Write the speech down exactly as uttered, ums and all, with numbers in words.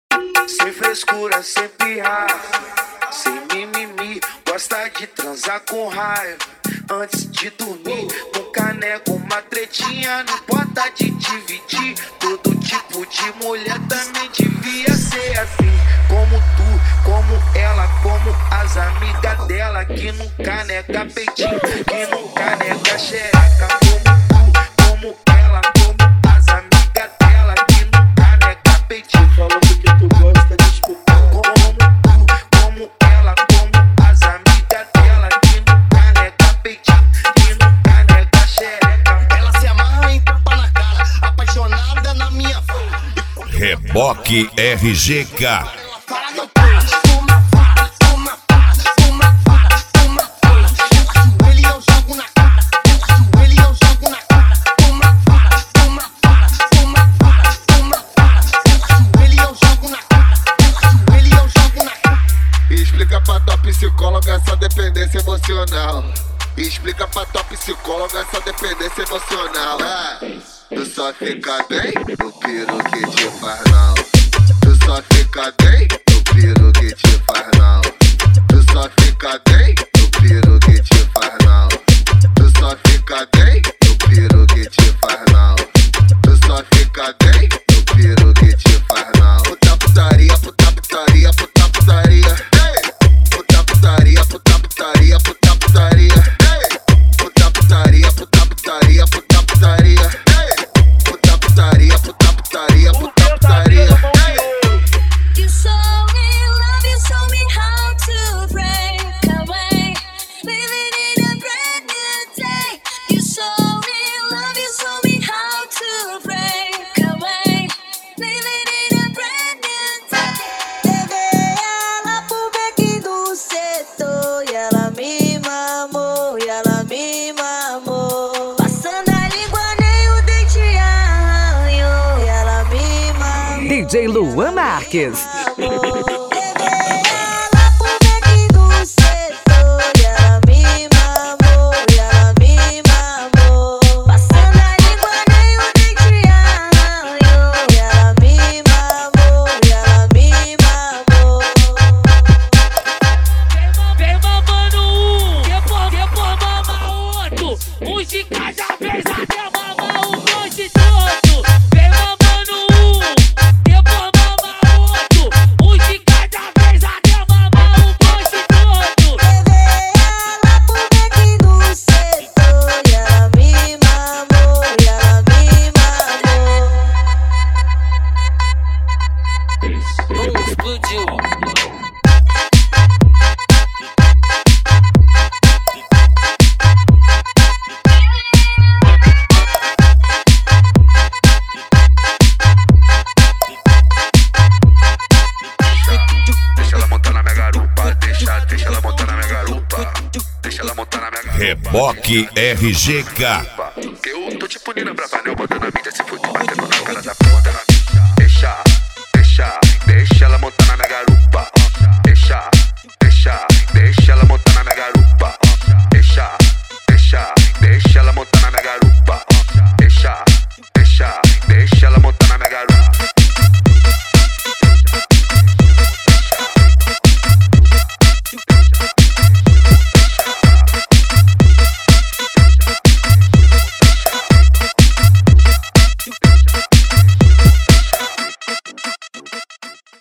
Sem frescura, sem pirraça, sem mimimi, gosta de transar com raiva. Antes de dormir, no caneco uma tretinha, não importa de dividir. Todo tipo de mulher também devia ser assim, como tu, como ela, como as amigas dela, que nunca nega peitinho, que nunca nega xereca. Como tu, como ela, como as amigas dela, que nunca nega peitinho. Falando que tu gosta de escutar. Como tu, como ela, como as amigas dela, que nunca nega peitinho, que nunca nega xereca. Ela se amarra em tapa na cara, apaixonada na minha voz. Reboque R G K. Fala meu pai, toma fala, toma fala, toma fala, toma fala. Eu ajoelho e eu jogo na cara, eu ajoelho e eu jogo na cara. Toma fala, toma fala, toma fala, toma fala. Eu ajoelho e eu jogo na cara, eu ajoelho e eu jogo na cara. Explica pra tua psicóloga essa dependência emocional. Explica pra tua psicóloga essa dependência emocional. É, tu só fica bem no piro que te faz não. Tu só fica bem no piro que te faz não. Tu só fica bem no piro que te faz não. Tu só fica bem no piro que te faz não. Tu só fica bem no piro que te faz não. Puta putaria, puta putaria, puta putaria. Puta putaria, puta putaria, puta putaria. Puta putaria, puta putaria, puta putaria. Puta putaria, puta putaria, puta putaria. You show me love, you show me how to break away, living in a brand new day. You show me love, you show me how to break away, living in a brand new day. Levei ela pro beco do setor e ela me mamou, e ela me mamou. Passando a língua nem o dente arranhou, e ela me mamou. D J Luan Marques. Vem mamando um, depois, depois mama outro. Um de cada vez até mamar o doce todo. Vem mamando um, depois mama outro. Um de cada vez até mamar o doce todo. Levei ela pro beco do setor e ela me mamou, e ela me mamou. Explodiu. Deixa ela montar na minha garupa, deixa, deixa ela montar na minha garupa. Deixa ela montar na minha garupa. Reboque R G K. Que eu tô te punindo pra panel, botando na minha